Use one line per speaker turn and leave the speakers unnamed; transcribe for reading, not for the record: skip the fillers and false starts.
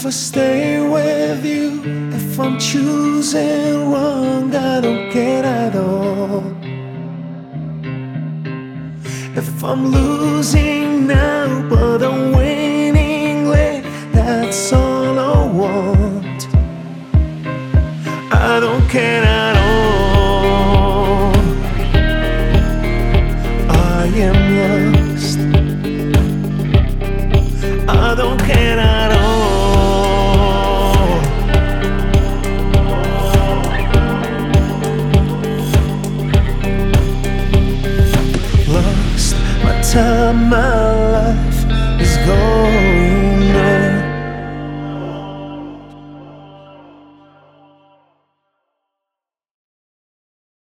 If I stay with you, if I'm choosing wrong, I don't care at all. If I'm losing now, but I'm winning late, that's all I want. I don't care at all. I am lost. I don't care at all. Lost, my time, my life is gone.